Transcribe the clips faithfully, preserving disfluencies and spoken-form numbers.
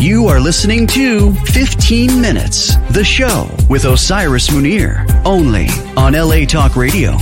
You are listening to fifteen minutes, the show with Osiris Munir, only on L A Talk Radio.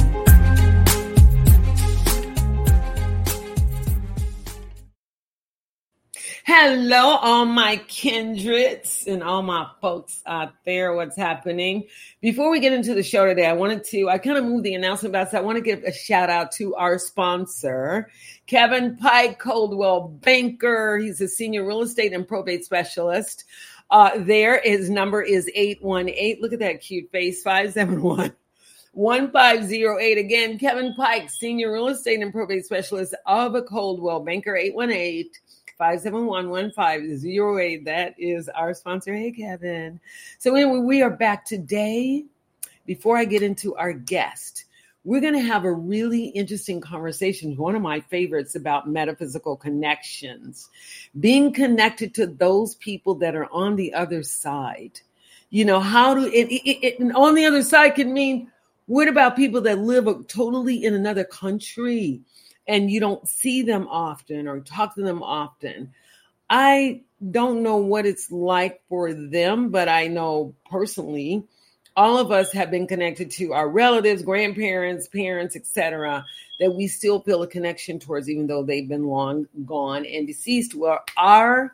Hello, all my kindreds and all my folks out there. What's happening? Before we get into the show today, I wanted to, I kind of moved the announcement back, so I want to give a shout out to our sponsor, Kevin Pike, Coldwell Banker. He's a senior real estate and probate specialist. Uh, there, his number is eight one eight. Look at that cute face, five seven one. one five zero eight. Again, Kevin Pike, senior real estate and probate specialist of a Coldwell Banker, eight one eight, five seven one, one five zero eight. That is our sponsor. Hey, Kevin. So anyway, we are back today. Before I get into our guest, we're going to have a really interesting conversation. One of my favorites about metaphysical connections, being connected to those people that are on the other side. You know, how do it, it, it and on the other side can mean, what about people that live totally in another country and you don't see them often or talk to them often? I don't know what it's like for them, but I know personally, all of us have been connected to our relatives, grandparents, parents, et cetera, that we still feel a connection towards, even though they've been long gone and deceased. Well, our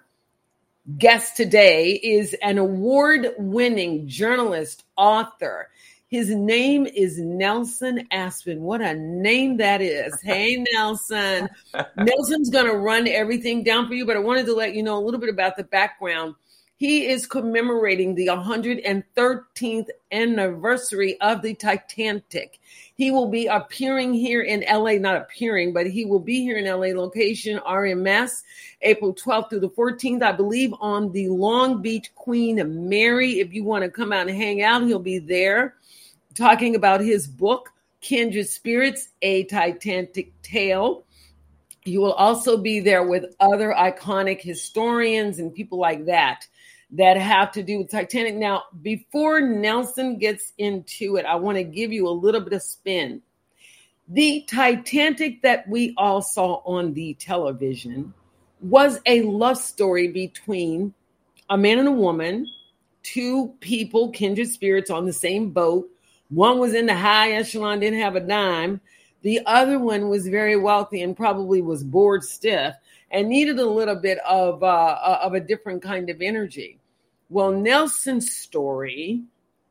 guest today is an award-winning journalist, author. His name is Nelson Aspen. What a name that is. Hey, Nelson. Nelson's going to run everything down for you, but I wanted to let you know a little bit about the background. He is commemorating the one hundred thirteenth anniversary of the Titanic. He will be appearing here in L A, not appearing, but he will be here in L A location, R M S, April twelfth through the fourteenth, I believe, on the Long Beach Queen Mary. If you want to come out and hang out, he'll be there talking about his book, Kindred Spirits, A Titanic Tale. You will also be there with other iconic historians and people like that that have to do with Titanic. Now, before Nelson gets into it, I want to give you a little bit of spin. The Titanic that we all saw on the television was a love story between a man and a woman, two people, kindred spirits on the same boat. One was in the high echelon, didn't have a dime. The other one was very wealthy and probably was bored stiff and needed a little bit of, uh, of a different kind of energy. Well, Nelson's story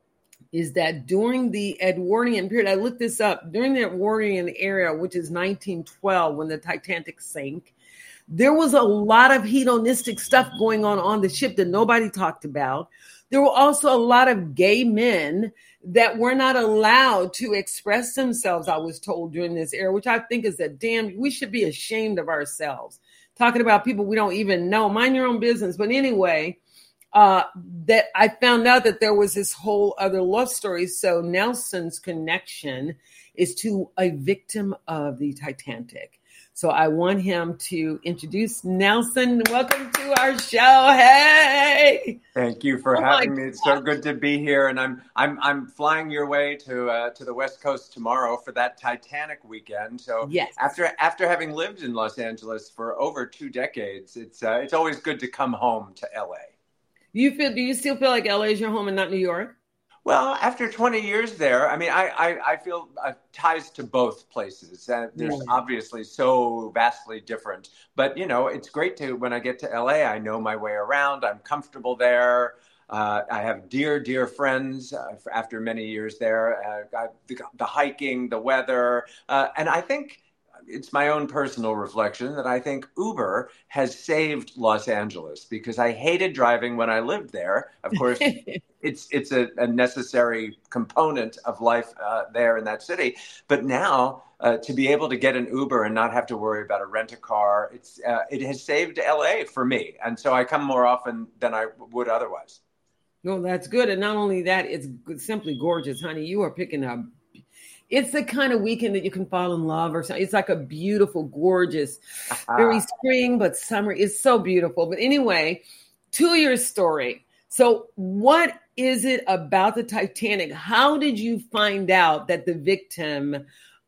is that during the Edwardian period, I looked this up, during the Edwardian era, which is nineteen twelve, when the Titanic sank, there was a lot of hedonistic stuff going on on the ship that nobody talked about. There were also a lot of gay men that were not allowed to express themselves, I was told, during this era, which I think is that damn, we should be ashamed of ourselves. Talking about people we don't even know. Mind your own business. But anyway, uh, that I found out that there was this whole other love story. So Nelson's connection is to a victim of the Titanic. So I want him to introduce Nelson. Welcome to our show. Hey. Thank you for oh having me. It's so good to be here. And I'm I'm I'm flying your way to uh, to the West Coast tomorrow for that Titanic weekend. So yes. after after having lived in Los Angeles for over two decades, it's uh, it's always good to come home to L A. You feel? Do you still feel like L A is your home and not New York? Well, after twenty years there, I mean, I, I, I feel uh, ties to both places. Uh, they're yeah. obviously so vastly different. But, you know, it's great to, when I get to L A, I know my way around. I'm comfortable there. Uh, I have dear, dear friends uh, after many years there. Uh, I, the, the hiking, the weather. Uh, and I think it's my own personal reflection that I think Uber has saved Los Angeles because I hated driving when I lived there. Of course, it's it's a, a necessary component of life uh, there in that city. But now uh, to be able to get an Uber and not have to worry about a rent-a-car, it's uh, it has saved L A for me. And so I come more often than I would otherwise. No, that's good. And not only that, it's simply gorgeous, honey. You are picking up. It's the kind of weekend that you can fall in love or something. It's like a beautiful, gorgeous, very spring, but summer. It's so beautiful. But anyway, to your story. So what is it about the Titanic? How did you find out that the victim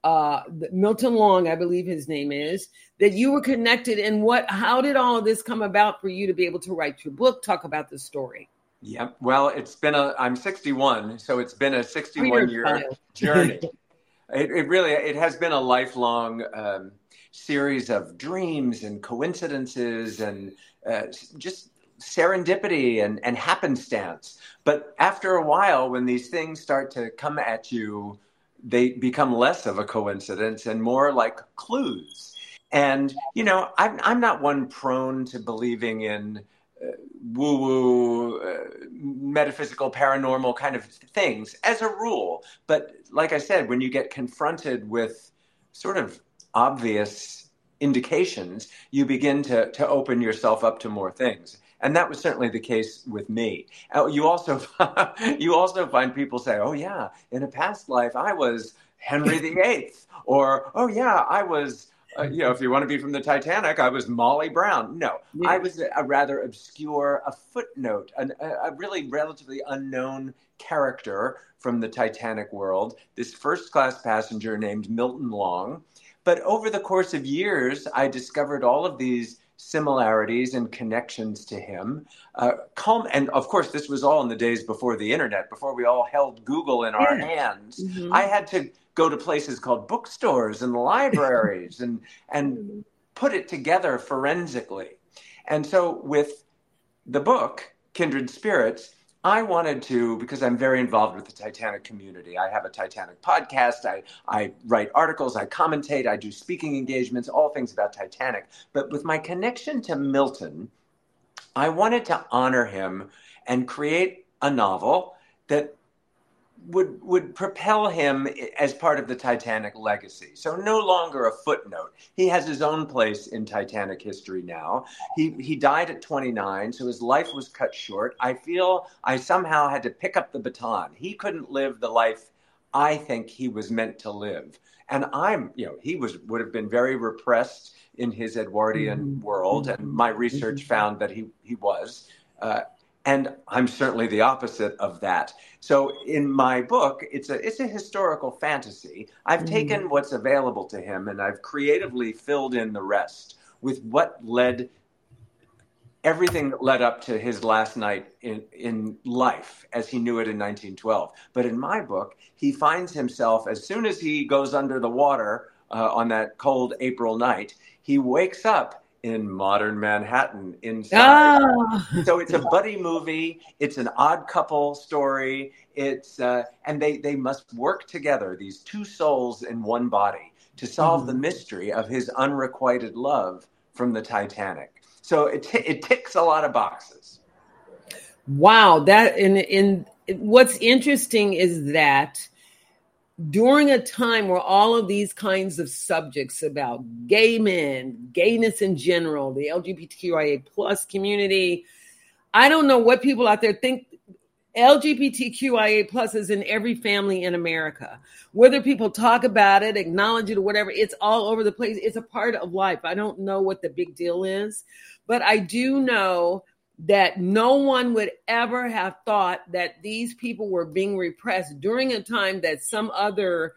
uh, Milton Long, I believe his name is, that you were connected. And what, how did all of this come about for you to be able to write your book? Talk about the story. Yeah, well, it's been a, I'm sixty-one, so it's been a sixty-one year journey. It, it really, it has been a lifelong um, series of dreams and coincidences and uh, just serendipity and, and happenstance. But after a while, when these things start to come at you, they become less of a coincidence and more like clues. And, you know, I'm, I'm not one prone to believing in uh, woo-woo, uh, metaphysical, paranormal kind of things as a rule. But like I said, when you get confronted with sort of obvious indications, you begin to, to open yourself up to more things. And that was certainly the case with me. Uh, you also you also find people say, oh, yeah, in a past life, I was Henry the Eighth. Or, oh, yeah, I was, uh, you know, if you want to be from the Titanic, I was Molly Brown. No, yeah. I was a, a rather obscure, a footnote, an, a, a really relatively unknown character from the Titanic world, this first-class passenger named Milton Long. But over the course of years, I discovered all of these similarities and connections to him. Uh, calm, and of course, this was all in the days before the internet, before we all held Google in our yeah. hands. Mm-hmm. I had to go to places called bookstores and libraries and and put it together forensically. And so with the book, Kindred Spirits, I wanted to, because I'm very involved with the Titanic community. I have a Titanic podcast. I, I write articles. I commentate. I do speaking engagements, all things about Titanic. But with my connection to Milton, I wanted to honor him and create a novel that would would propel him as part of the Titanic legacy. So no longer a footnote. He has his own place in Titanic history now. He he died at twenty-nine, so his life was cut short. I feel I somehow had to pick up the baton. He couldn't live the life I think he was meant to live. And I'm, you know, he was would have been very repressed in his Edwardian mm-hmm. world, and my research mm-hmm. found that he he was. Uh, And I'm certainly the opposite of that. So in my book, it's a it's a historical fantasy. I've mm. taken what's available to him and I've creatively filled in the rest with what led, everything that led up to his last night in, in life as he knew it in nineteen twelve. But in my book, he finds himself, as soon as he goes under the water uh, on that cold April night, he wakes up in modern Manhattan inside. Oh. So it's a buddy movie. It's an odd couple story. It's uh, and they, they must work together, these two souls in one body, to solve mm. the mystery of his unrequited love from the Titanic. So it t- it ticks a lot of boxes. Wow, that in in what's interesting is that during a time where all of these kinds of subjects about gay men, gayness in general, the L G B T Q I A plus community, I don't know what people out there think. L G B T Q I A plus is in every family in America. Whether people talk about it, acknowledge it, or whatever, it's all over the place. It's a part of life. I don't know what the big deal is, but I do know that no one would ever have thought that these people were being repressed during a time that some other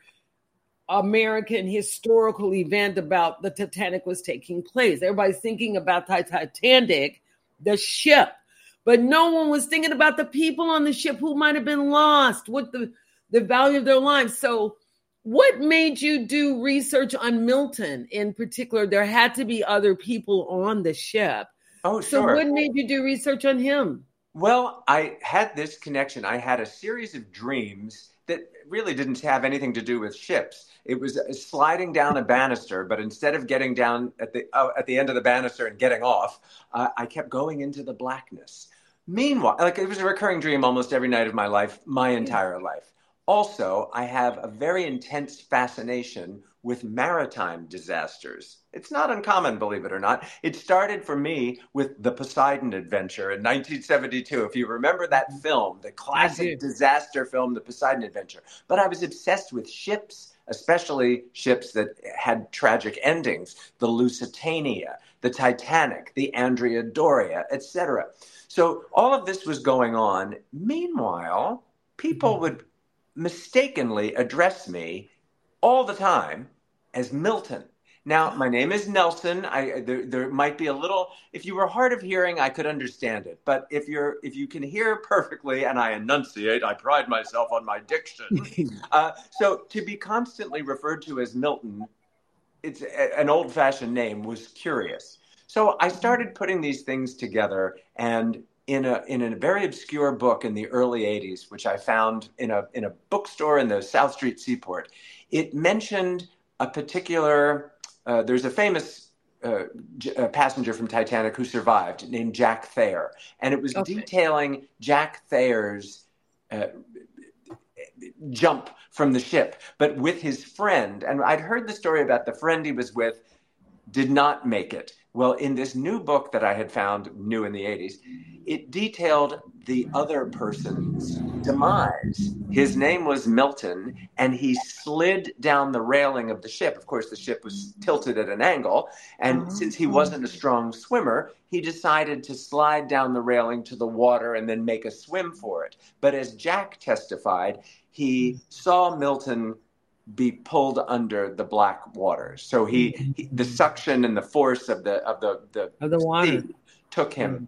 American historical event about the Titanic was taking place. Everybody's thinking about the Titanic, the ship, but no one was thinking about the people on the ship who might have been lost, what the, the value of their lives. So what made you do research on Milton in particular? There had to be other people on the ship. Oh, sure. So what made you do research on him? Well, I had this connection. I had a series of dreams that really didn't have anything to do with ships. It was sliding down a banister, but instead of getting down at the uh, at the end of the banister and getting off, uh, I kept going into the blackness. Meanwhile, like it was a recurring dream almost every night of my life, my entire life. Also, I have a very intense fascination with maritime disasters. It's not uncommon, believe it or not. It started for me with the Poseidon Adventure in nineteen seventy-two. If you remember that film, the classic disaster film, the Poseidon Adventure. But I was obsessed with ships, especially ships that had tragic endings, the Lusitania, the Titanic, the Andrea Doria, et cetera. So all of this was going on. Meanwhile, people would mistakenly address me all the time as Milton. Now, my name is Nelson. I there, there might be a little, if you were hard of hearing, I could understand it. But if you're if you can hear perfectly, and I enunciate, I pride myself on my diction. uh, so to be constantly referred to as Milton, it's a, an old-fashioned name, was curious. So I started putting these things together, and in a in a very obscure book in the early eighties, which I found in a in a bookstore in the South Street Seaport, it mentioned a particular. Uh, there's a famous uh, j- uh, passenger from Titanic who survived named Jack Thayer. And it was okay. detailing Jack Thayer's uh, jump from the ship, but with his friend. And I'd heard the story about the friend he was with did not make it. Well, in this new book that I had found, new in the eighties, it detailed the other person's demise. His name was Milton, and he slid down the railing of the ship. Of course, the ship was tilted at an angle, and oh. since he wasn't a strong swimmer, he decided to slide down the railing to the water and then make a swim for it. But as Jack testified, he saw Milton be pulled under the black waters. So he, he the suction and the force of the of the the, of the water took him.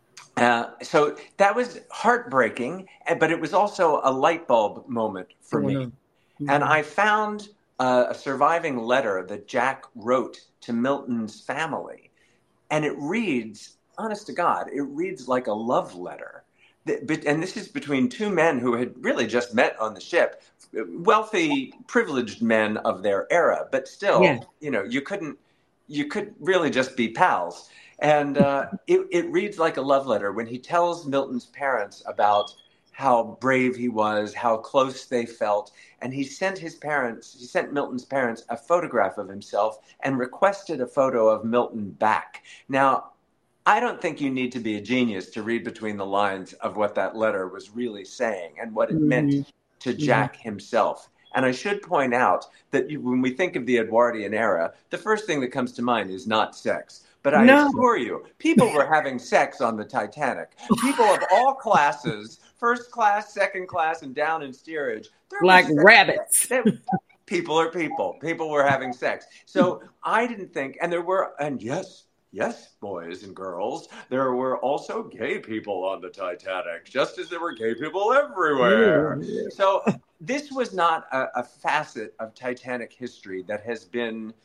Uh, so that was heartbreaking, but it was also a light bulb moment for me. Mm-hmm. And I found uh, a surviving letter that Jack wrote to Milton's family, and it reads, honest to God, it reads like a love letter. And this is between two men who had really just met on the ship, wealthy, privileged men of their era, but still, yeah. you know, you couldn't, you could really just be pals. And uh, it, it reads like a love letter when he tells Milton's parents about how brave he was, how close they felt. And he sent his parents, he sent Milton's parents a photograph of himself and requested a photo of Milton back. Now, I don't think you need to be a genius to read between the lines of what that letter was really saying and what it mm-hmm. meant to Jack mm-hmm. himself. And I should point out that you, when we think of the Edwardian era, the first thing that comes to mind is not sex. But I no. assure you, people were having sex on the Titanic. People of all classes, first class, second class, and down in steerage. Like rabbits. People are people. People were having sex. So I didn't think, and there were, and yes, Yes, boys and girls, there were also gay people on the Titanic, just as there were gay people everywhere. Yeah. So this was not a, a facet of Titanic history that has been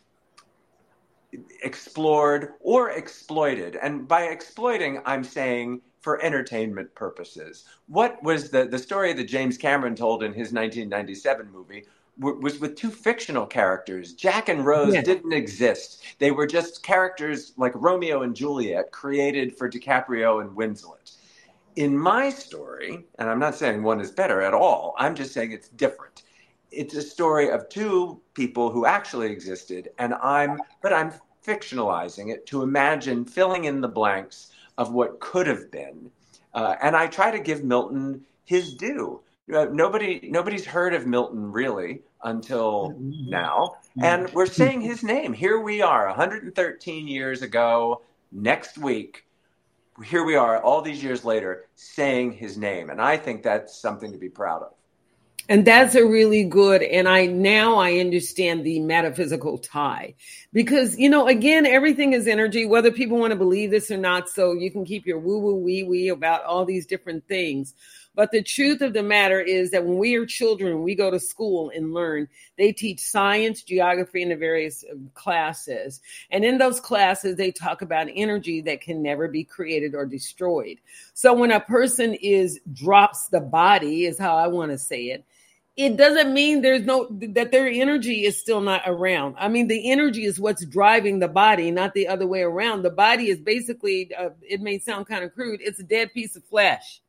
explored or exploited. And by exploiting, I'm saying for entertainment purposes. What was the, the story that James Cameron told in his nineteen ninety-seven movie was with two fictional characters. Jack and Rose yeah. didn't exist. They were just characters like Romeo and Juliet created for DiCaprio and Winslet. In my story, and I'm not saying one is better at all, I'm just saying it's different. It's a story of two people who actually existed, and I'm, but I'm fictionalizing it to imagine filling in the blanks of what could have been. Uh, and I try to give Milton his due. Uh, nobody, nobody's heard of Milton really until now, and we're saying his name. Here we are, one hundred thirteen years ago. Next week, here we are, all these years later, saying his name, and I think that's something to be proud of. And that's a really good, and I now I understand the metaphysical tie, because, you know, again, everything is energy, whether people want to believe this or not. So you can keep your woo woo wee wee about all these different things. But the truth of the matter is that when we are children, we go to school and learn. They teach science, geography, and the various classes. And in those classes, they talk about energy that can never be created or destroyed. So when a person is drops the body, is how I want to say it, it doesn't mean there's no, that their energy is still not around. I mean, the energy is what's driving the body, not the other way around. The body is basically, uh, it may sound kind of crude, it's a dead piece of flesh.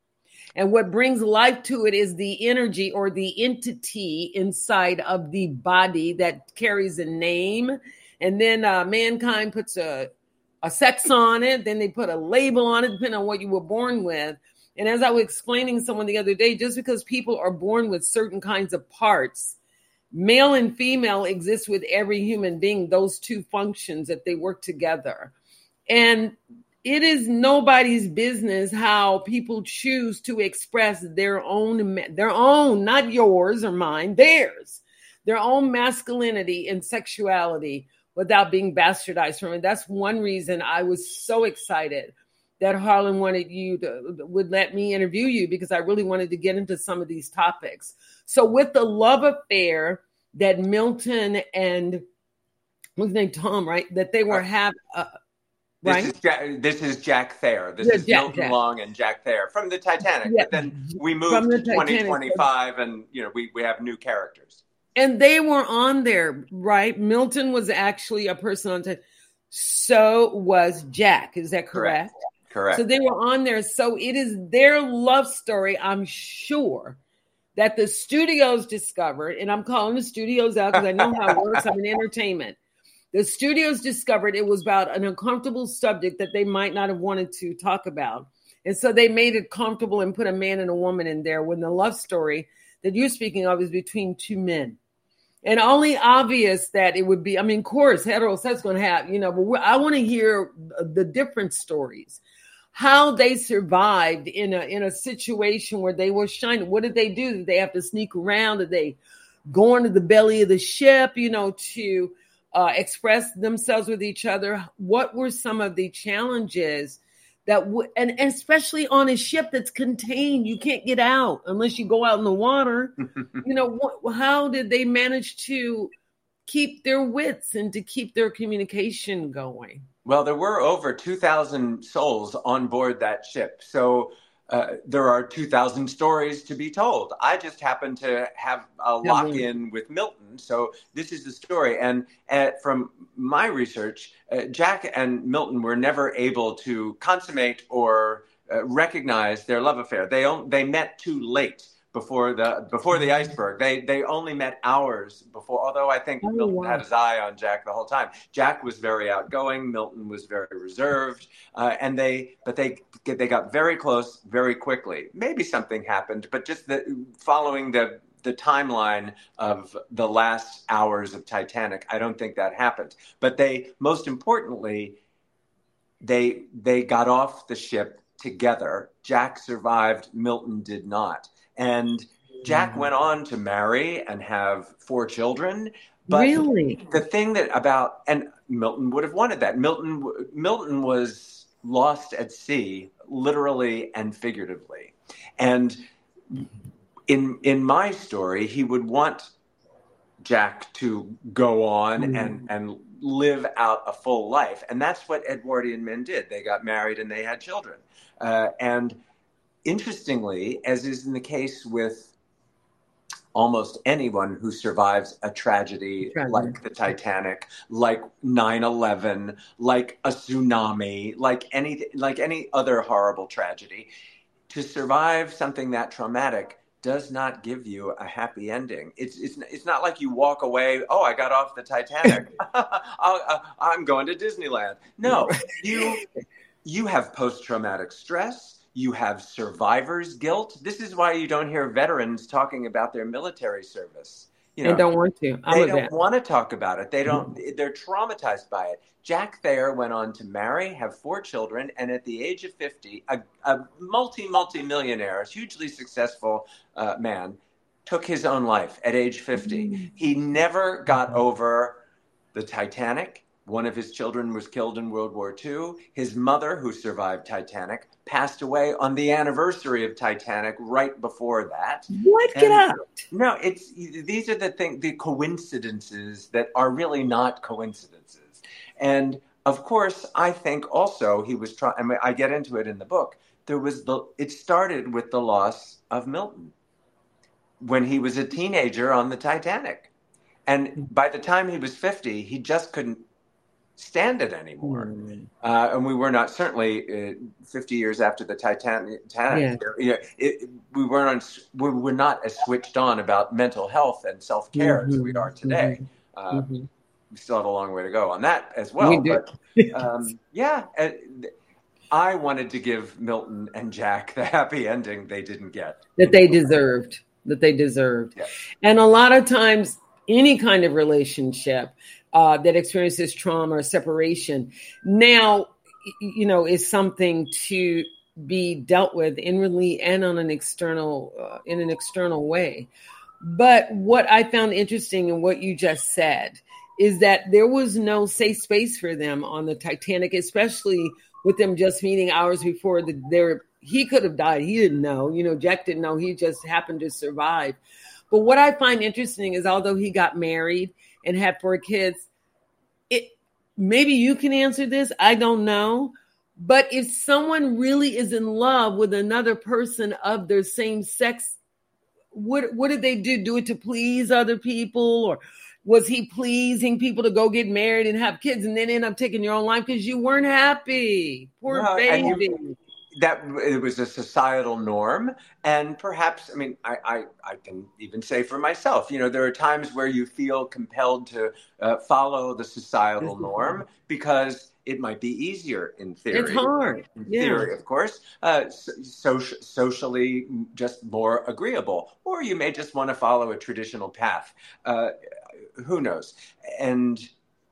And what brings life to it is the energy or the entity inside of the body that carries a name. And then uh, mankind puts a, a sex on it. Then they put a label on it, depending on what you were born with. And as I was explaining to someone the other day, just because people are born with certain kinds of parts, male and female exist with every human being, those two functions that they work together. And it is nobody's business how people choose to express their own, their own, not yours or mine, theirs, their own masculinity and sexuality without being bastardized from it. That's one reason I was so excited that Harlan wanted you to would let me interview you, because I really wanted to get into some of these topics. So with the love affair that Milton and what's his name, Tom, right? That they were having, uh, right? This is, Jack, this is Jack Thayer. This Yeah, is Jack, Milton Jack. Long and Jack Thayer from the Titanic. Yeah. But then we From moved the to Titanic. twenty twenty-five, and you know we we have new characters. And they were on there, right? Milton was actually a person on Titanic. So was Jack. Is that correct? Correct. Correct. So they were on there. So it is their love story, I'm sure, that the studios discovered, and I'm calling the studios out because I know how it works. I'm in entertainment. The studios discovered it was about an uncomfortable subject that they might not have wanted to talk about. And so they made it comfortable and put a man and a woman in there, when the love story that you're speaking of is between two men. And only obvious that it would be, I mean, of course, heterosexual going to have, you know, but we, I want to hear the different stories, how they survived in a in a situation where they were shining. What did they do? Did they have to sneak around? Did they go into the belly of the ship, you know, to uh, express themselves with each other? What were some of the challenges that w- and, and especially on a ship that's contained, you can't get out unless you go out in the water. You know, what, how did they manage to keep their wits and to keep their communication going? Well, there were over two thousand souls on board that ship. So uh, there are two thousand stories to be told. I just happened to have a lock in with Milton. So this is the story. And uh, from my research, uh, Jack and Milton were never able to consummate or uh, recognize their love affair. They, on- they met too late. Before the before the iceberg, they they only met hours before. Although I think Oh, Milton wow. had his eye on Jack the whole time. Jack was very outgoing. Milton was very reserved, uh, and they but they they got very close very quickly. Maybe something happened, but just the, following the the timeline of the last hours of Titanic, I don't think that happened. But they most importantly, they they got off the ship together. Jack survived. Milton did not. And Jack went on to marry and have four children. But Really? the thing that about, and Milton would have wanted that. Milton, Milton was lost at sea, literally and figuratively. And in in my story, he would want Jack to go on mm. and, and live out a full life. And that's what Edwardian men did. They got married and they had children. Uh, and Interestingly, as is in the case with almost anyone who survives a tragedy, tragedy like the Titanic, like nine eleven, like a tsunami, like any, like any other horrible tragedy, to survive something that traumatic does not give you a happy ending. It's it's it's not like you walk away, oh, I got off the Titanic, I'll, I'm going to Disneyland. No, you you have post-traumatic stress. You have survivor's guilt. This is why you don't hear veterans talking about their military service. You know, they don't want to. I'm they a don't vet. want to talk about it. They don't. They're traumatized by it. Jack Thayer went on to marry, have four children, and at the age of fifty, a, a multi multi millionaire, hugely successful uh, man, took his own life at age fifty. Mm. He never got over the Titanic. One of his children was killed in World War Two. His mother, who survived Titanic, passed away on the anniversary of Titanic right before that. What? And Get out. No, it's these are the thing, the coincidences that are really not coincidences. And of course, I think also he was trying, I mean, I get into it in the book. There was the, it started with the loss of Milton when he was a teenager on the Titanic. And by the time he was fifty, he just couldn't stand it anymore. Mm. Uh, and we were not, certainly uh, fifty years after the Titanic, Titanic yeah. you know, it, we weren't on, we were not as switched on about mental health and self-care mm-hmm. as we are today. Mm-hmm. Uh, mm-hmm. We still have a long way to go on that as well. We do. But um, yeah, uh, I wanted to give Milton and Jack the happy ending they didn't get. That they deserved, that they deserved. Yeah. And a lot of times, any kind of relationship uh, that experiences trauma or separation now, you know, is something to be dealt with inwardly and on an external, uh, in an external way. But what I found interesting in what you just said is that there was no safe space for them on the Titanic, especially with them just meeting hours before the, their, he could have died. He didn't know, you know, Jack didn't know. He just happened to survive. But what I find interesting is although he got married and had four kids, it maybe you can answer this. I don't know. But if someone really is in love with another person of their same sex, what what did they do? Do it to please other people? Or was he pleasing people to go get married and have kids and then end up taking your own life because you weren't happy? Poor no, baby. You, that it was a societal norm. And perhaps, I mean, I, I, I can even say for myself, you know, there are times where you feel compelled to uh, follow the societal norm because it might be easier in theory. It's hard. In yeah. theory, of course, uh, so, socially just more agreeable. Or you may just want to follow a traditional path. Uh, who knows? And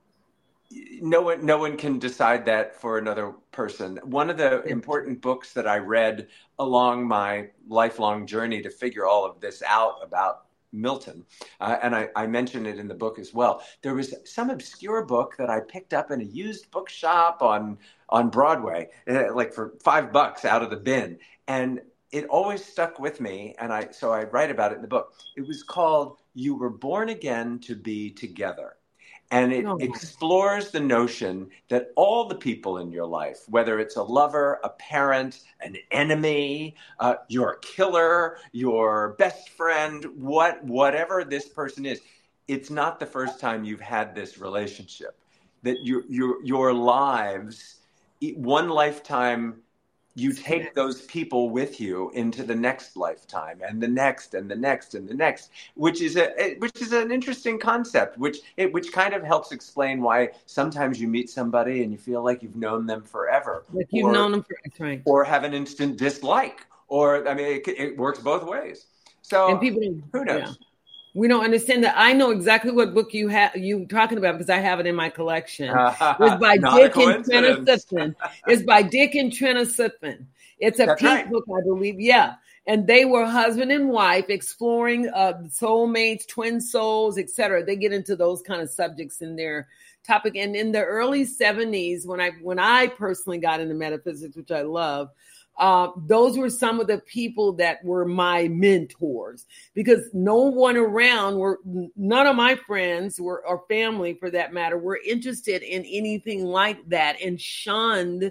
no one, no one can decide that for another person. One of the important books that I read along my lifelong journey to figure all of this out about Milton, uh, and I, I mentioned it in the book as well. There was some obscure book that I picked up in a used bookshop on on Broadway, uh, like for five bucks out of the bin, and it always stuck with me. And I so I write about it in the book. It was called "You Were Born Again to Be Together." And it oh. explores the notion that all the people in your life, whether it's a lover, a parent, an enemy, uh, your killer, your best friend, what, whatever this person is, it's not the first time you've had this relationship. That your your your lives, one lifetime, you take those people with you into the next lifetime and the next and the next and the next, which is a which is an interesting concept, which it, which kind of helps explain why sometimes you meet somebody and you feel like you've known them forever, like you've or, known them for right. or have an instant dislike, or I mean, it, it works both ways. So and people, who knows? Yeah. We don't understand that. I know exactly what book you have you talking about because I have it in my collection. It's by Dick and Trina Sutphin. It's by Dick and Trina Sutphin. It's a That's pink right. book, I believe. Yeah. And they were husband and wife exploring uh, soulmates, twin souls, et cetera. They get into those kind of subjects in their topic. And in the early seventies, when I when I personally got into metaphysics, which I love, Uh, those were some of the people that were my mentors because no one around were, none of my friends were, or family for that matter, were interested in anything like that and shunned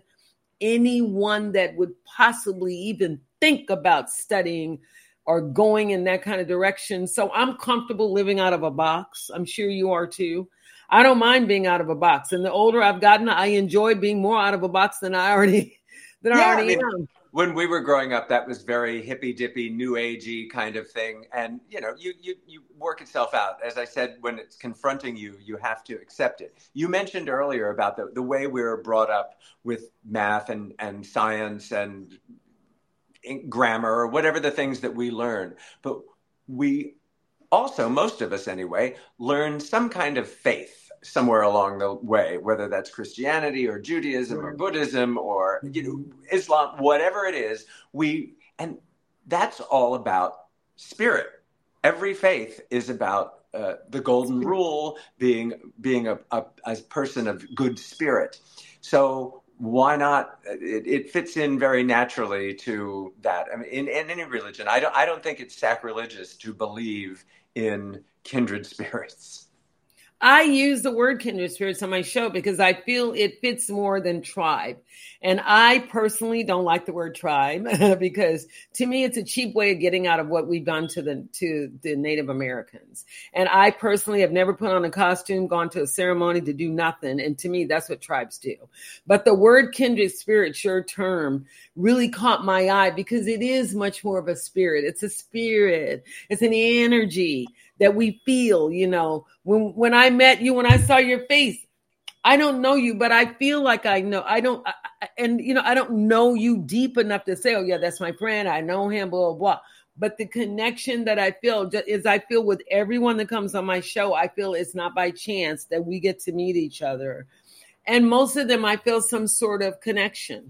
anyone that would possibly even think about studying or going in that kind of direction. So I'm comfortable living out of a box. I'm sure you are too. I don't mind being out of a box. And the older I've gotten, I enjoy being more out of a box than I already, than yeah, I already I mean, am. When we were growing up, that was very hippy dippy, new agey kind of thing. And, you know, you, you, you work itself out. As I said, when it's confronting you, you have to accept it. You mentioned earlier about the, the way we were brought up with math and, and science and grammar or whatever the things that we learn. But we also, most of us anyway, learn some kind of faith somewhere along the way, whether that's Christianity or Judaism or Buddhism or, you know, Islam, whatever it is, we, and that's all about spirit. Every faith is about uh, the golden rule, being, being a, a, a person of good spirit. So why not? It, it fits in very naturally to that. I mean, in, in any religion, I don't, I don't think it's sacrilegious to believe in kindred spirits. I use the word kindred spirits on my show because I feel it fits more than tribe. And I personally don't like the word tribe because to me, it's a cheap way of getting out of what we've done to the, to the Native Americans. And I personally have never put on a costume, gone to a ceremony to do nothing. And to me, that's what tribes do. But the word kindred spirit, your term, really caught my eye because it is much more of a spirit. It's a spirit. It's an energy that we feel, you know, when, when I met you, when I saw your face, I don't know you, but I feel like I know, I don't, I, and you know, I don't know you deep enough to say, oh yeah, that's my friend. I know him, blah, blah, blah. But the connection that I feel is I feel with everyone that comes on my show, I feel it's not by chance that we get to meet each other. And most of them, I feel some sort of connection.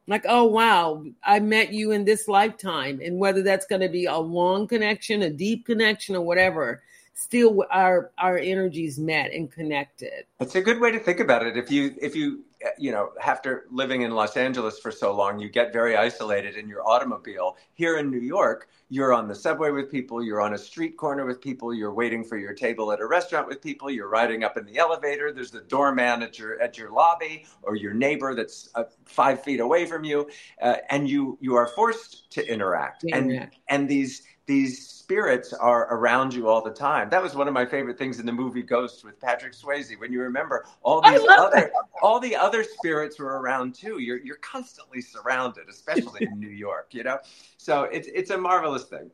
Like, oh, wow, I met you in this lifetime. And whether that's going to be a long connection, a deep connection, or whatever, still our our energies met and connected. It's a good way to think about it. If you if you you know, after living in Los Angeles for so long, you get very isolated in your automobile. Here in New York, you're on the subway with people, you're on a street corner with people, you're waiting for your table at a restaurant with people, you're riding up in the elevator, there's the doorman at your at your lobby, or your neighbor that's uh, five feet away from you, uh, and you you are forced to interact. Yeah. And and these these spirits are around you all the time. That was one of my favorite things in the movie Ghost with Patrick Swayze. When you remember all these other that. all the other spirits were around too. You're you're constantly surrounded, especially in New York, you know? So it's it's a marvelous thing.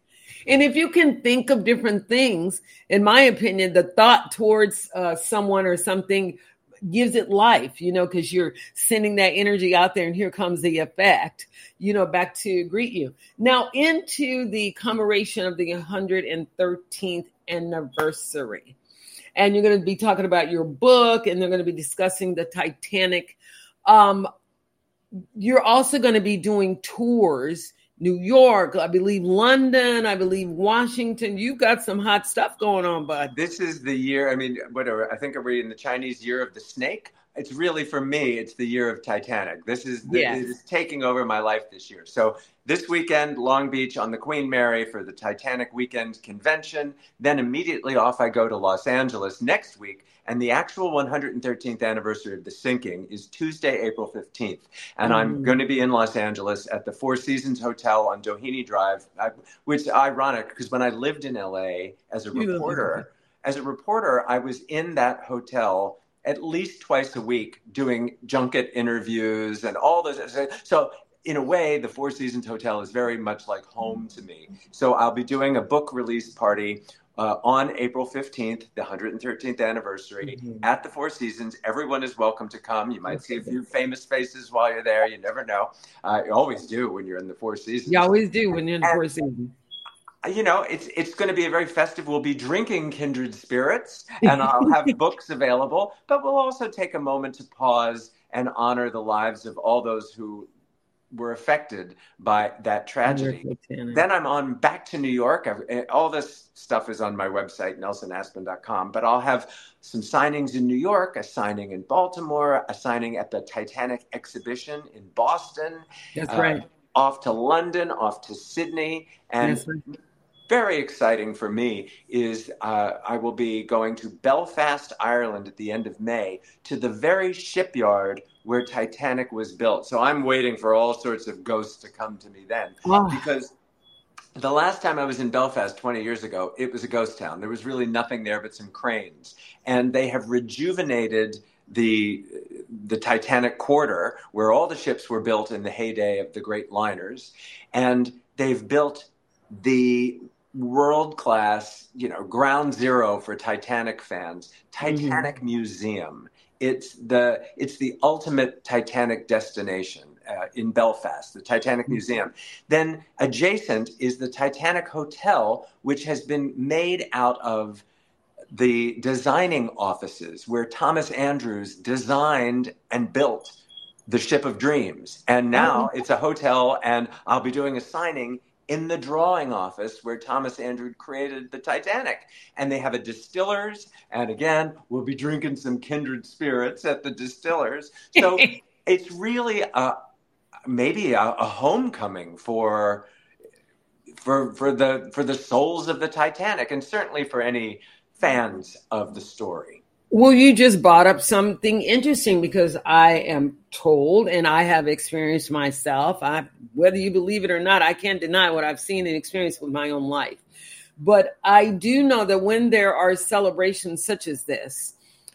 And if you can think of different things, in my opinion, the thought towards uh, someone or something gives it life, you know, because you're sending that energy out there, and here comes the effect, you know, back to greet you. Now into the commemoration of the one hundred thirteenth anniversary. And you're going to be talking about your book, and they're going to be discussing the Titanic. Um, you're also going to be doing tours, New York, I believe London, I believe Washington. You've got some hot stuff going on, bud. This is the year, I mean, whatever, I think are we in the Chinese year of the snake? It's really, for me, it's the year of Titanic. This is the, Yes. it is taking over my life this year. So this weekend, Long Beach on the Queen Mary for the Titanic Weekend Convention. Then immediately off I go to Los Angeles next week. And the actual one hundred thirteenth anniversary of the sinking is Tuesday, April fifteenth. And mm. I'm going to be in Los Angeles at the Four Seasons Hotel on Doheny Drive, I, which is ironic because when I lived in L A as a reporter, as a reporter, I was in that hotel at least twice a week doing junket interviews and all those. So in a way, the Four Seasons Hotel is very much like home to me. So I'll be doing a book release party uh, on April fifteenth, the one hundred thirteenth anniversary, mm-hmm. at the Four Seasons. Everyone is welcome to come. You might see a few famous faces while you're there. You never know. Uh, you always do when you're in the Four Seasons. You always do when you're in the and, Four Seasons. You know, it's it's going to be a very festive. We'll be drinking kindred spirits, and I'll have books available. But we'll also take a moment to pause and honor the lives of all those who were affected by that tragedy. Then I'm on back to New York. I've, all this stuff is on my website, nelson aspen dot com. But I'll have some signings in New York, a signing in Baltimore, a signing at the Titanic exhibition in Boston. That's uh, right. Off to London, off to Sydney, and That's right. Very exciting for me is uh, I will be going to Belfast, Ireland at the end of May, to the very shipyard where Titanic was built. So I'm waiting for all sorts of ghosts to come to me then. Oh. Because the last time I was in Belfast twenty years ago, it was a ghost town. There was really nothing there but some cranes. And they have rejuvenated the the Titanic quarter, where all the ships were built in the heyday of the great liners. And they've built the world-class, you know, ground zero for Titanic fans, Titanic mm-hmm. Museum. It's the it's the ultimate Titanic destination uh, in Belfast, the Titanic mm-hmm. Museum. Then adjacent is the Titanic Hotel, which has been made out of the designing offices where Thomas Andrews designed and built the Ship of Dreams. And now mm-hmm. it's a hotel, and I'll be doing a signing in the drawing office where Thomas Andrews created the Titanic. And they have a distillers. And again, we'll be drinking some kindred spirits at the distillers. So it's really a, maybe a, a homecoming for, for, for, the, for the souls of the Titanic, and certainly for any fans of the story. Well, you just brought up something interesting, because I am told, and I have experienced myself, I, whether you believe it or not, I can't deny what I've seen and experienced with my own life. But I do know that when there are celebrations such as this,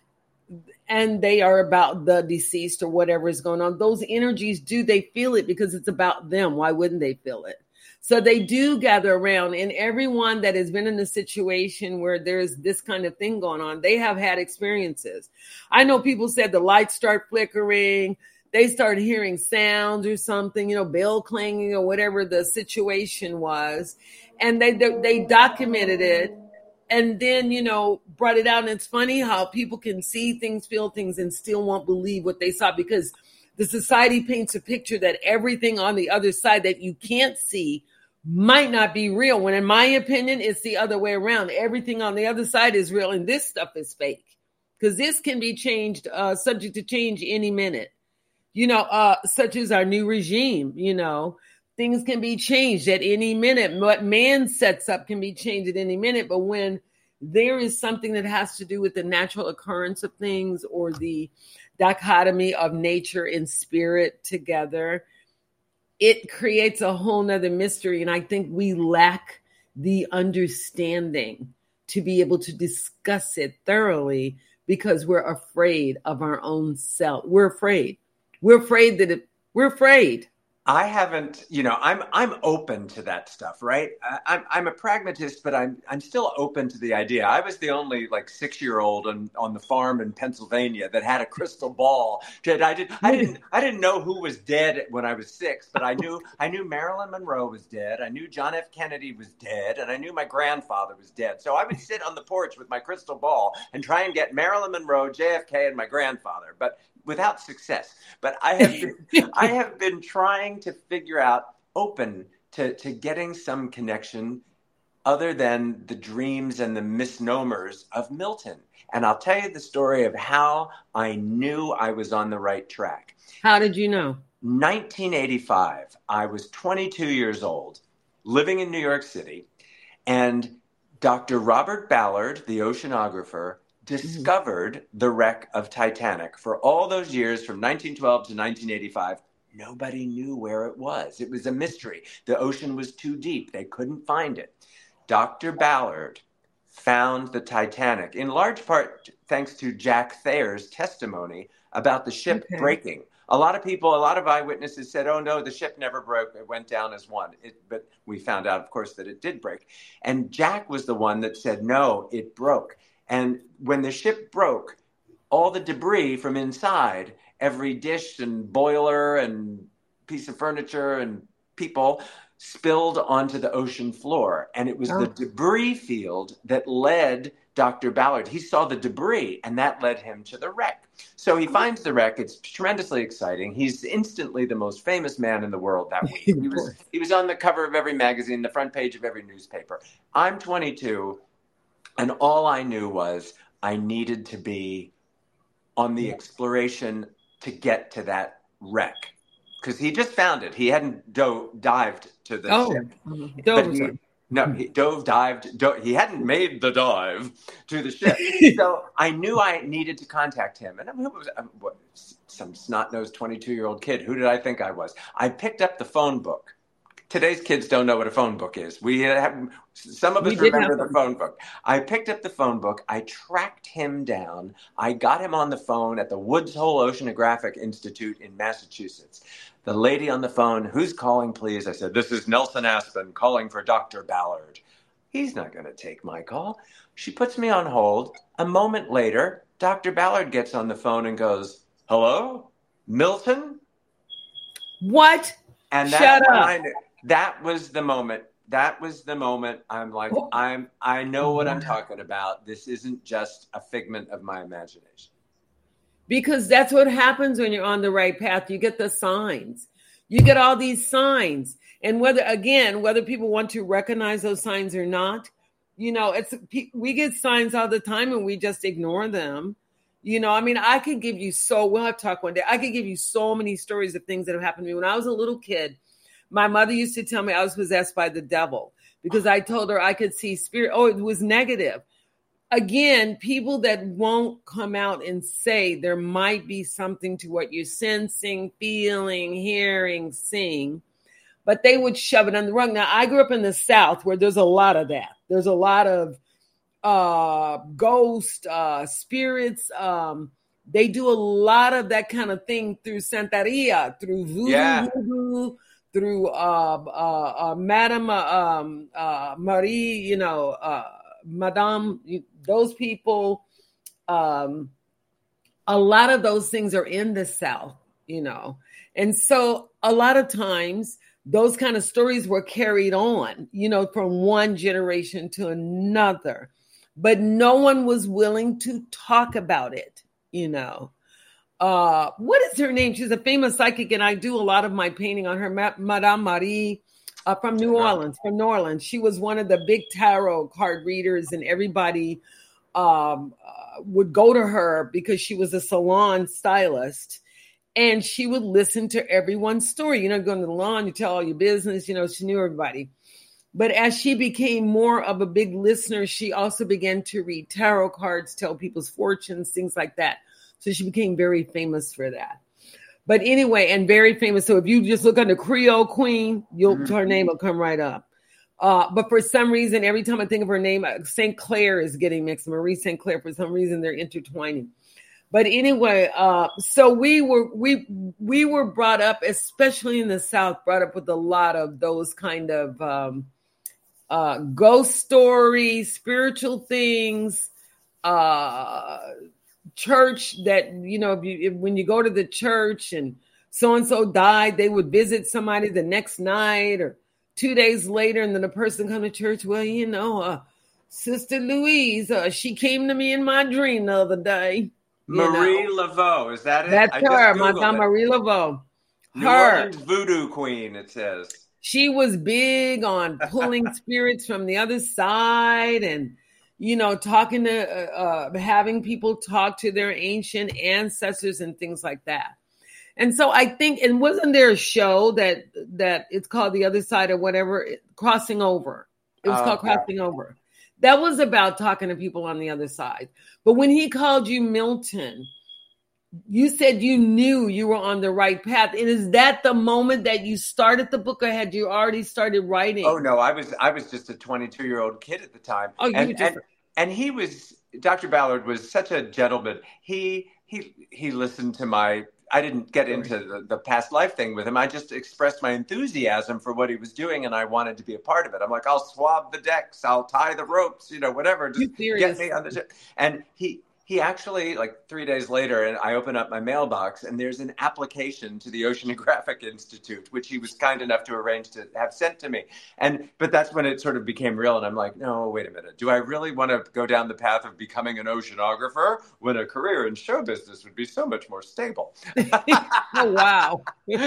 and they are about the deceased or whatever is going on, those energies, do they feel it? Because it's about them. Why wouldn't they feel it? So they do gather around, and everyone that has been in a situation where there's this kind of thing going on, they have had experiences. I know people said the lights start flickering, they start hearing sounds or something, you know, bell clanging or whatever the situation was. And they, they, they documented it and then, you know, brought it out. And it's funny how people can see things, feel things, and still won't believe what they saw, because The society paints a picture that everything on the other side that you can't see might not be real, when in my opinion, it's the other way around. Everything on the other side is real and this stuff is fake, because this can be changed, uh, subject to change any minute, you know, uh, such as our new regime. You know, things can be changed at any minute. What man sets up can be changed at any minute. But when there is something that has to do with the natural occurrence of things, or the dichotomy of nature and spirit together, it creates a whole nother mystery. And I think we lack the understanding to be able to discuss it thoroughly, because we're afraid of our own self. We're afraid. We're afraid that it, we're afraid. I haven't, you know, I'm I'm open to that stuff, right? I, I'm I'm a pragmatist, but I'm I'm still open to the idea. I was the only like six year old on, on the farm in Pennsylvania that had a crystal ball. That I did I didn't I didn't know who was dead when I was six, but I knew I knew Marilyn Monroe was dead. I knew John F. Kennedy was dead, and I knew my grandfather was dead. So I would sit on the porch with my crystal ball and try and get Marilyn Monroe, J F K, and my grandfather, but without success. But I have been, I have been trying to figure out, open to, to getting some connection other than the dreams and the misnomers of Milton. And I'll tell you the story of how I knew I was on the right track. How did you know? nineteen eighty-five, I was twenty-two years old, living in New York City, and Doctor Robert Ballard, the oceanographer, discovered the wreck of Titanic. For all those years, from nineteen twelve to nineteen eighty-five, nobody knew where it was. It was a mystery. The ocean was too deep. They couldn't find it. Doctor Ballard found the Titanic, in large part thanks to Jack Thayer's testimony about the ship okay. breaking. A lot of people, a lot of eyewitnesses said, oh, no, the ship never broke. It went down as one. It, but we found out, of course, that it did break. And Jack was the one that said, no, it broke. And when the ship broke, all the debris from inside, every dish and boiler and piece of furniture and people spilled onto the ocean floor. And it was oh. the debris field that led Doctor Ballard. He saw the debris, and that led him to the wreck. So he finds the wreck. It's tremendously exciting. He's instantly the most famous man in the world that week. He was, he was on the cover of every magazine, the front page of every newspaper. I'm twenty-two. And all I knew was I needed to be on the exploration to get to that wreck, because he just found it. He hadn't dove, dived to the oh, ship. Dove. He, no, he dove, dived. Dove, he hadn't made the dive to the ship. So I knew I needed to contact him. And I mean, was, um, what, some snot-nosed twenty-two-year-old kid. Who did I think I was? I picked up the phone book. Today's kids don't know what a phone book is. We have, some of us remember the phone book. I picked up the phone book. I tracked him down. I got him on the phone at the Woods Hole Oceanographic Institute in Massachusetts. The lady on the phone, who's calling, please? I said, this is Nelson Aspen calling for Doctor Ballard. He's not going to take my call. She puts me on hold. A moment later, Doctor Ballard gets on the phone and goes, hello, Milton? What? And that's Shut when up. I knew. That was the moment. That was the moment. I'm like, Oh. I'm, I know what I'm talking about. This isn't just a figment of my imagination. Because that's what happens when you're on the right path. You get the signs. You get all these signs. And whether, again, whether people want to recognize those signs or not, you know, it's, we get signs all the time and we just ignore them. You know, I mean, I could give you so, we'll have to talk one day. I could give you so many stories of things that have happened to me. When I was a little kid, my mother used to tell me I was possessed by the devil because I told her I could see spirit. Oh, it was negative. Again, people that won't come out and say there might be something to what you're sensing, feeling, hearing, seeing, but they would shove it on the rug. Now, I grew up in the South where there's a lot of that. There's a lot of uh, ghost uh, spirits. Um, they do a lot of that kind of thing through Santeria, through voodoo, Yeah. voodoo through uh, uh, uh, Madame uh, um, uh, Marie, you know, uh, Madame, those people. Um, a lot of those things are in the South, you know. And so a lot of times those kind of stories were carried on, you know, from one generation to another. But no one was willing to talk about it, you know. uh, what is her name? She's a famous psychic, and I do a lot of my painting on her, Madame Marie. Uh, from New Orleans, from New Orleans. She was one of the big tarot card readers, and everybody um, uh, would go to her because she was a salon stylist, and she would listen to everyone's story. You know, go to the salon, you tell all your business, you know, she knew everybody. But as she became more of a big listener, she also began to read tarot cards, tell people's fortunes, things like that. So she became very famous for that. But anyway, and very famous. So if you just look under Creole Queen, you'll mm-hmm. her name will come right up. Uh, but for some reason, every time I think of her name, Saint Clair is getting mixed. Marie Saint Clair, for some reason, they're intertwining. But anyway, uh, so we were we we were brought up, especially in the South, brought up with a lot of those kind of um, uh, ghost stories, spiritual things. Uh, church that, you know, if you, if, when you go to the church and so-and-so died, they would visit somebody the next night or two days later. And then the person come to church. Well, you know, uh, Sister Louise, uh, she came to me in my dream the other day. Marie know. Laveau, is that it? That's I her, Madame Marie Laveau. New her. Orleans voodoo queen, it says. She was big on pulling spirits from the other side and, you know, talking to, uh, uh, having people talk to their ancient ancestors and things like that. And so I think, and wasn't there a show that, that it's called The Other Side or whatever, Crossing Over. It was uh, called Crossing yeah. Over. That was about talking to people on the other side. But when he called you Milton, you said you knew you were on the right path. And is that the moment that you started the book, or had you already started writing? Oh, no, I was I was just a twenty-two-year-old kid at the time. Oh, you and, were just... and, and he was, Doctor Ballard was such a gentleman. He he he listened to my, I didn't get into the, the past life thing with him. I just expressed my enthusiasm for what he was doing, and I wanted to be a part of it. I'm like, I'll swab the decks, I'll tie the ropes, you know, whatever. Just get me on the ship. And he... He actually, like three days later, and I open up my mailbox, and there's an application to the Oceanographic Institute, which he was kind enough to arrange to have sent to me. And but that's when it sort of became real, and I'm like, no, wait a minute. Do I really want to go down the path of becoming an oceanographer when a career in show business would be so much more stable? Oh, wow.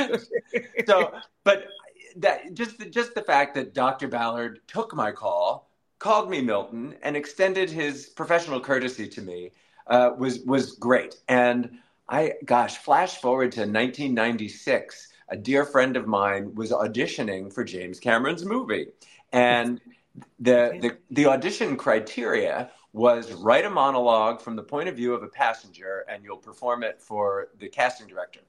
So, but that just the, just the fact that Doctor Ballard took my call, called me Milton, and extended his professional courtesy to me, Uh, was was great. And I, gosh, flash forward to nineteen ninety-six, a dear friend of mine was auditioning for James Cameron's movie. And the, the, the audition criteria was write a monologue from the point of view of a passenger, and you'll perform it for the casting director.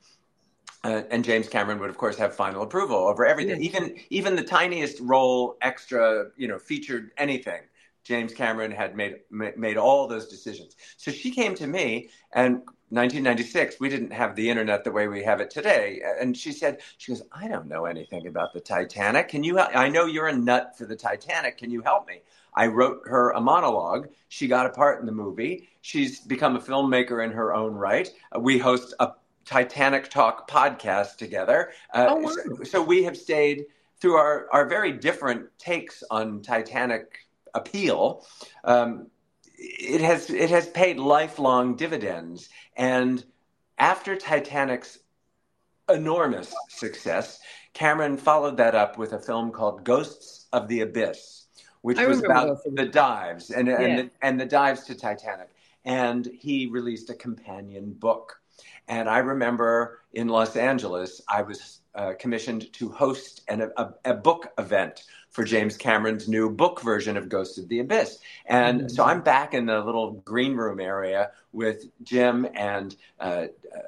Uh, and James Cameron would, of course, have final approval over everything, yeah. even even the tiniest role, extra, you know, featured anything. James Cameron had made made all those decisions. So she came to me, and nineteen ninety-six, we didn't have the internet the way we have it today. And she said, she goes, I don't know anything about the Titanic. Can you, I know you're a nut for the Titanic. Can you help me? I wrote her a monologue. She got a part in the movie. She's become a filmmaker in her own right. Uh, we host a Titanic Talk podcast together. Uh, oh, wow. so, so we have stayed through our, our very different takes on Titanic appeal. Um, it has it has paid lifelong dividends. And after Titanic's enormous success, Cameron followed that up with a film called Ghosts of the Abyss, which I was about the dives and, yeah. and, the, and the dives to Titanic. And he released a companion book. And I remember in Los Angeles, I was uh, commissioned to host an, a, a book event for James Cameron's new book version of Ghosts of the Abyss. And mm-hmm. so I'm back in the little green room area with Jim and uh, uh,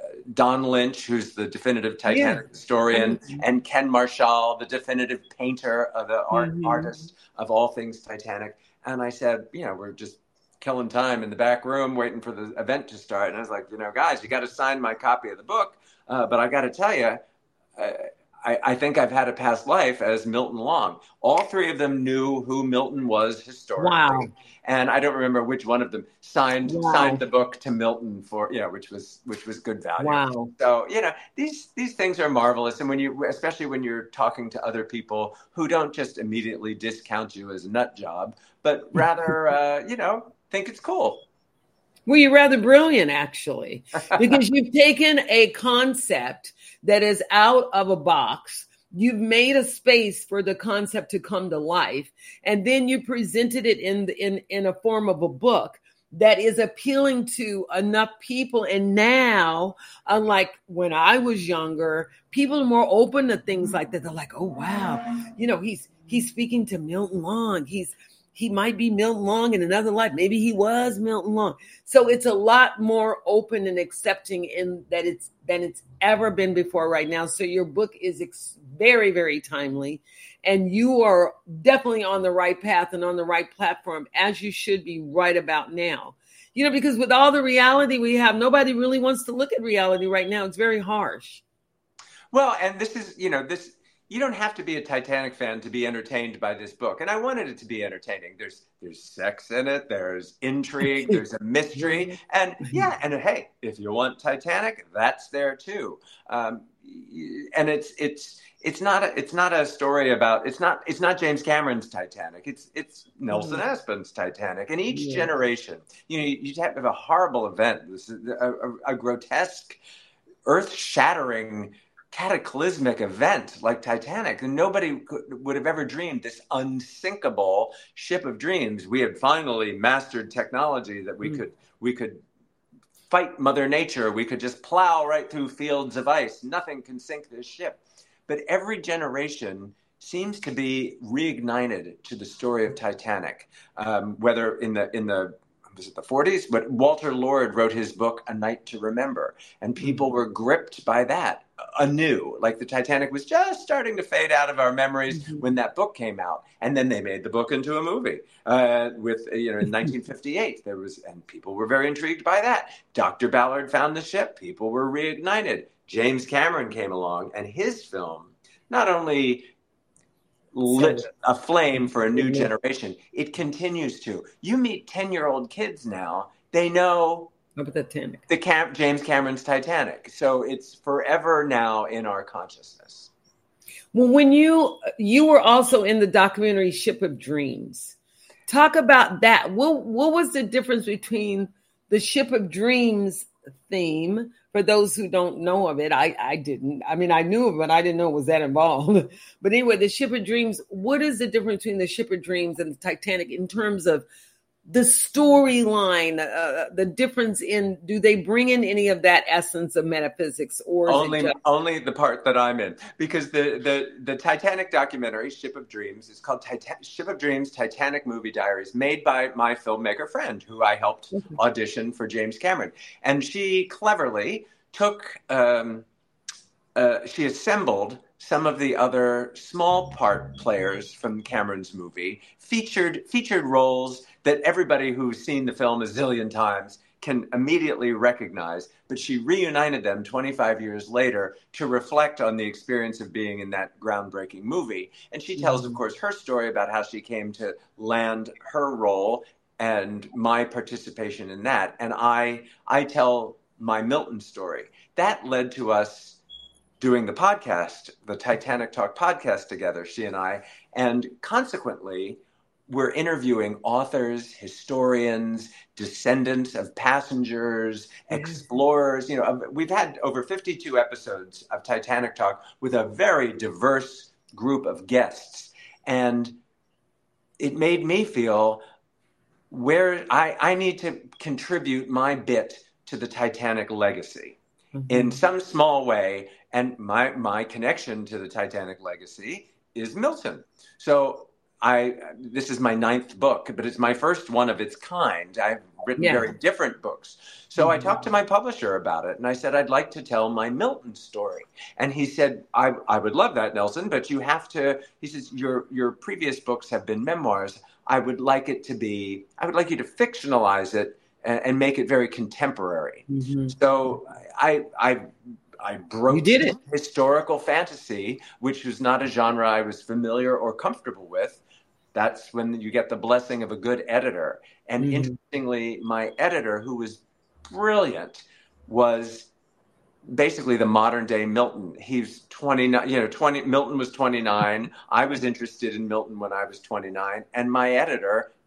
Don Lynch, who's the definitive Titanic yeah. historian, mm-hmm. and Ken Marshall, the definitive painter, of the art, mm-hmm. artist of all things Titanic. And I said, you know, we're just killing time in the back room waiting for the event to start. And I was like, you know, guys, you got to sign my copy of the book. Uh, but I got to tell you, uh, I, I think I've had a past life as Milton Long. All three of them knew who Milton was historically. Wow. And I don't remember which one of them signed wow. signed the book to Milton for, you know, which was which was good value. Wow. So, you know, these these things are marvelous. And when you, especially when you're talking to other people who don't just immediately discount you as a nut job, but rather, uh, you know, think it's cool. Well, you're rather brilliant, actually, because you've taken a concept that is out of a box. You've made a space for the concept to come to life, and then you presented it in the, in in a form of a book that is appealing to enough people. And now, unlike when I was younger, people are more open to things like that. They're like, "Oh wow, you know, he's he's speaking to Milton Long. He's he might be Milton Long in another life. Maybe he was Milton Long." So it's a lot more open and accepting in that it's than it's ever been before right now. So your book is ex- very, very timely, and you are definitely on the right path and on the right platform, as you should be right about now. You know, because with all the reality we have, nobody really wants to look at reality right now. It's very harsh. Well, and this is, you know, this, you don't have to be a Titanic fan to be entertained by this book. And I wanted it to be entertaining. There's there's sex in it. There's intrigue. There's a mystery. And yeah, and hey, if you want Titanic, that's there too. Um, and it's it's it's not a, it's not a story about it's not it's not James Cameron's Titanic. It's it's Nelson mm-hmm. Aspin's Titanic. And each yeah. generation, you know, you, you have a horrible event. This is a, a, a grotesque, earth-shattering, cataclysmic event like Titanic, and nobody could, would have ever dreamed this unsinkable ship of dreams. We had finally mastered technology that we mm. could we could fight Mother Nature. We could just plow right through fields of ice. Nothing can sink this ship. But every generation seems to be reignited to the story of Titanic, um, whether in the in the was it the forties? But Walter Lord wrote his book, A Night to Remember, and people were gripped by that anew. Like the Titanic was just starting to fade out of our memories mm-hmm. when that book came out. And then they made the book into a movie uh, with, you know, in nineteen fifty-eight. There was, and people were very intrigued by that. Doctor Ballard found the ship. People were reignited. James Cameron came along, and his film not only lit a flame for a new generation, it continues to. You meet ten-year-old kids now, they know about the Titanic, the Cam- James Cameron's Titanic. So it's forever now in our consciousness. Well, when you you were also in the documentary Ship of Dreams, talk about that. What what was the difference between the Ship of Dreams theme? For those who don't know of it, I, I didn't. I mean, I knew of it, but I didn't know it was that involved. But anyway, the Ship of Dreams, what is the difference between the Ship of Dreams and the Titanic in terms of the storyline, uh, the difference in, do they bring in any of that essence of metaphysics, or is only it just- only the part that I'm in? Because the the the Titanic documentary, Ship of Dreams, is called Titan- Ship of Dreams: Titanic Movie Diaries, made by my filmmaker friend who I helped audition for James Cameron, and she cleverly took um, uh, she assembled some of the other small part players from Cameron's movie, featured featured roles that everybody who's seen the film a zillion times can immediately recognize, but she reunited them twenty-five years later to reflect on the experience of being in that groundbreaking movie. And she tells, of course, her story about how she came to land her role and my participation in that. And I I tell my Milton story. That led to us doing the podcast, the Titanic Talk podcast together, she and I, and consequently, we're interviewing authors, historians, descendants of passengers, explorers. You know, we've had over fifty-two episodes of Titanic Talk with a very diverse group of guests. And it made me feel where I, I need to contribute my bit to the Titanic legacy mm-hmm. in some small way. And my, my connection to the Titanic legacy is Milton. So I, this is my ninth book, but it's my first one of its kind. I've written yeah. very different books. So mm-hmm. I talked to my publisher about it, and I said, I'd like to tell my Milton story. And he said, I, I would love that, Nelson, but you have to, he says, your, your previous books have been memoirs. I would like it to be, I would like you to fictionalize it and, and make it very contemporary. Mm-hmm. So I, I, I broached you did it. historical fantasy, which was not a genre I was familiar or comfortable with. That's when you get the blessing of a good editor. And mm-hmm. interestingly, my editor, who was brilliant, was basically the modern day Milton. He's twenty-nine, you know, twenty, Milton was twenty-nine. I was interested in Milton when I was twenty-nine. And my editor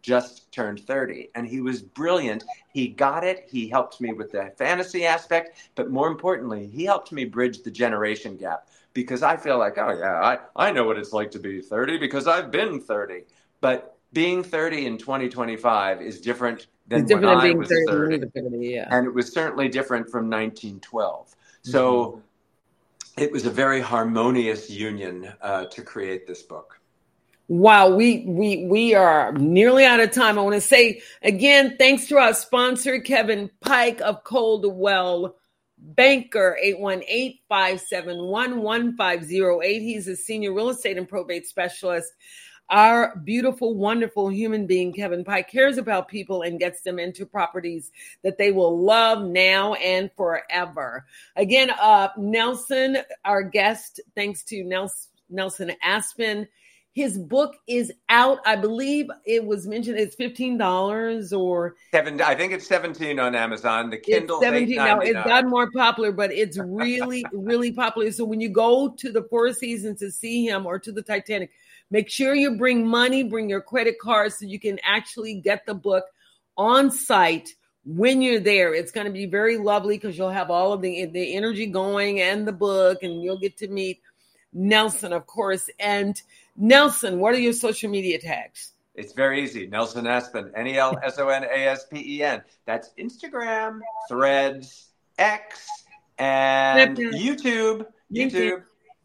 just turned thirty. And he was brilliant. He got it. He helped me with the fantasy aspect. But more importantly, he helped me bridge the generation gap. Because I feel like, oh, yeah, I, I know what it's like to be thirty because I've been thirty. But being thirty in twenty twenty-five is different than it's different when than I being was thirty, thirty. thirty, yeah. And it was certainly different from nineteen twelve. So mm-hmm. it was a very harmonious union uh, to create this book. Wow, we we we are nearly out of time. I want to say again, thanks to our sponsor, Kevin Pike of Coldwell Banker, eight one eight, five seven one, one five zero eight. He's a senior real estate and probate specialist. Our beautiful, wonderful human being, Kevin Pike, cares about people and gets them into properties that they will love now and forever. Again, uh, Nelson, our guest, thanks to Nelson, Nelson Aspen. His book is out. I believe it was mentioned it's fifteen dollars or seven. I think it's seventeen on Amazon. The Kindle seventeen now. It's gotten more popular, but it's really, really popular. So when you go to the Four Seasons to see him or to the Titanic, make sure you bring money, bring your credit card so you can actually get the book on site when you're there. It's going to be very lovely because you'll have all of the, the energy going and the book, and you'll get to meet Nelson, of course. And Nelson, what are your social media tags? It's very easy. Nelson Aspen, N E L S O N A S P E N. That's Instagram, Threads, X, and YouTube. YouTube.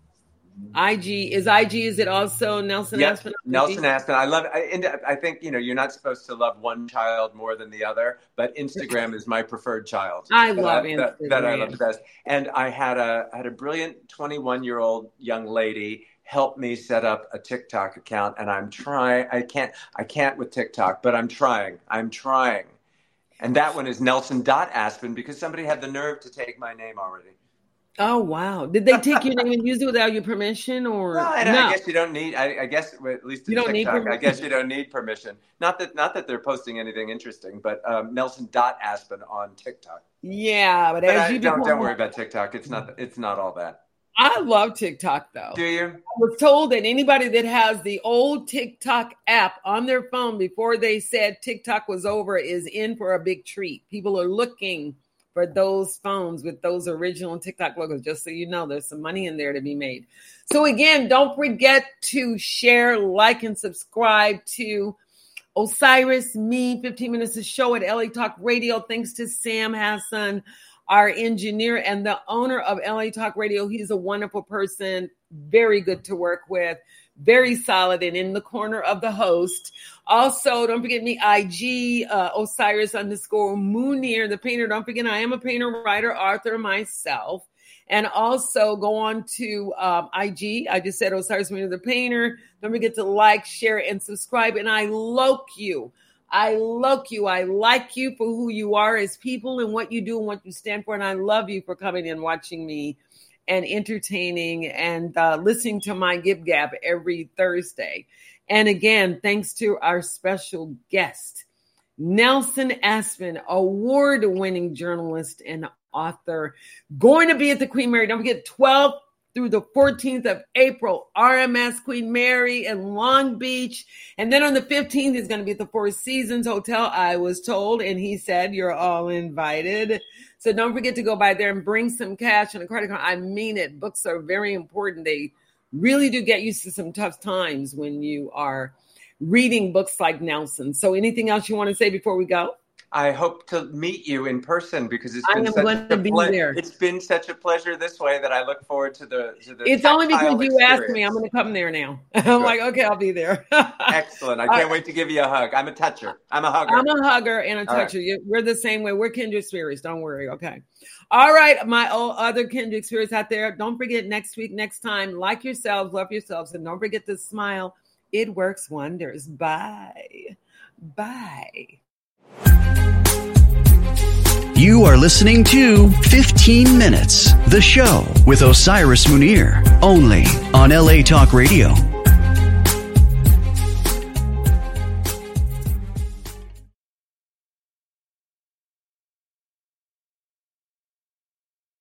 I G is I G. Is it also Nelson yep. Aspen? Nelson Aspen. I love. I, I think you know you're not supposed to love one child more than the other, but Instagram is my preferred child. I love I, Instagram. That, that I love the best. And I had a had a brilliant twenty-one year old young lady help me set up a TikTok account, and I'm trying. I can't. I can't with TikTok, but I'm trying. I'm trying. And that one is Nelson dot Aspen because somebody had the nerve to take my name already. Oh, wow. Did they take your name and use it without your permission? Or well, I, no? I guess you don't need, I, I guess, at least in you don't TikTok, need I guess you don't need permission. Not that not that they're posting anything interesting, but um, Nelson dot Aspen on TikTok. Yeah, but, but as I, you don't, become, don't worry about TikTok. It's not, it's not all that. I love TikTok, though. Do you? I was told that anybody that has the old TikTok app on their phone before they said TikTok was over is in for a big treat. People are looking for those phones with those original TikTok logos, just so you know, there's some money in there to be made. So again, don't forget to share, like, and subscribe to Osiris Me, fifteen minutes of show at L A Talk Radio. Thanks to Sam Hassan, our engineer and the owner of L A Talk Radio. He's a wonderful person, very good to work with, very solid and in the corner of the host. Also, don't forget me, I G, uh, Osiris underscore Munir, the painter. Don't forget, I am a painter, writer, author myself. And also go on to um, I G. I just said Osiris Munir, the painter. Don't forget to like, share, and subscribe. And I love you. I love you. I like you for who you are as people and what you do and what you stand for. And I love you for coming and watching me and entertaining and uh, listening to my Gib Gab every Thursday. And again, thanks to our special guest, Nelson Aspen, award-winning journalist and author, going to be at the Queen Mary. Don't forget, twelfth through the fourteenth of April, R M S Queen Mary in Long Beach. And then on the fifteenth, he's going to be at the Four Seasons Hotel, I was told. And he said, you're all invited. So don't forget to go by there and bring some cash and a credit card. I mean it. Books are very important. They really do get used to some tough times when you are reading books like Nelson. So anything else you want to say before we go? I hope to meet you in person because it's I been am such going a to be ple- there. It's been such a pleasure this way that I look forward to the to the It's only because you experience. asked me. I'm going to come there now. I'm like, okay, I'll be there. Excellent. I can't wait to give you a hug. I'm a toucher. I'm a hugger. I'm a hugger and a toucher. Right. We're the same way. We're kindred spirits. Don't worry. Okay. All right. My old other kindred spirits out there. Don't forget next week, next time, like yourselves, love yourselves, and don't forget to smile. It works wonders. Bye. Bye. You are listening to fifteen minutes, the show with Osiris Munir, only on L A Talk Radio.